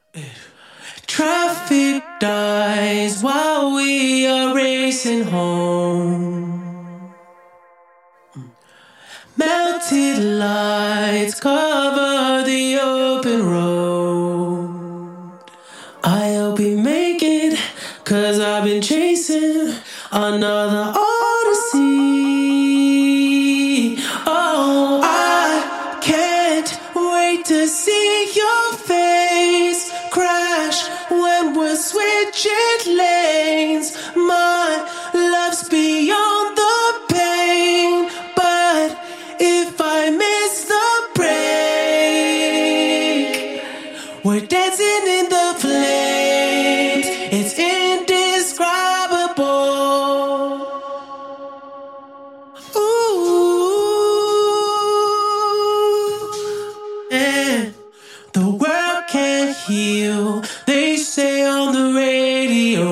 Traffic dies while we are racing home. Melted lights cover the open road. I hope we make it, 'cause I've been chasing another odyssey. Oh, I can't wait to see your face crash when we're switching lanes. My love's beyond the pain, but if I miss the break, we're dancing in the flames. It's indescribable. Ooh, and the world can't heal, they say on the radio.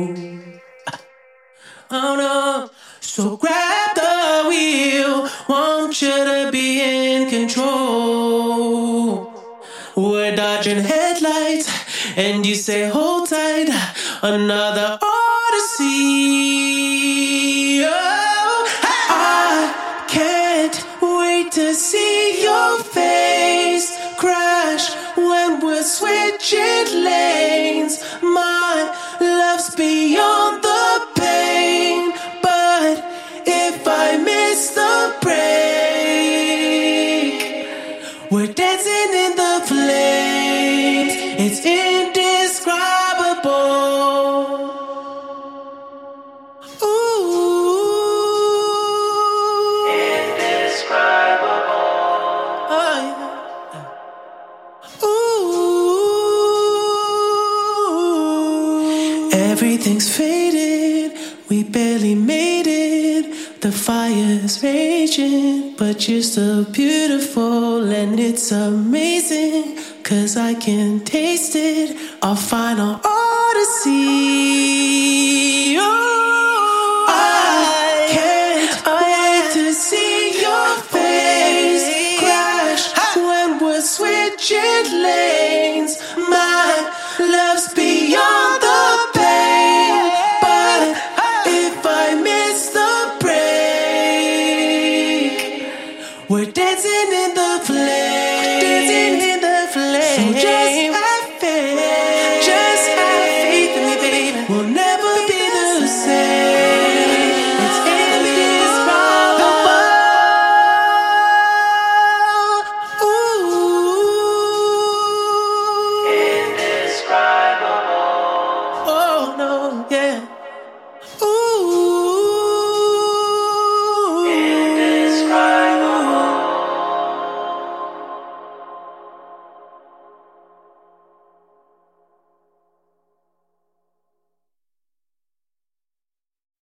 Oh no, so grab the wheel, want you to be in control. We're dodging headlights, and you say hold tight, another odyssey. Oh, I can't wait to see your face crash when we're switching lanes. My love's beyond the pain, but if I miss the break, we're dancing in the flames. It's indescribable. Ooh, indescribable. Oh, yeah. Ooh, everything's faded. We barely made it. The fire's raging, but you're still beautiful, and it's amazing, 'cause I can taste it. Our final odyssey. Oh, I can't wait to see your face crash when we're switching lanes.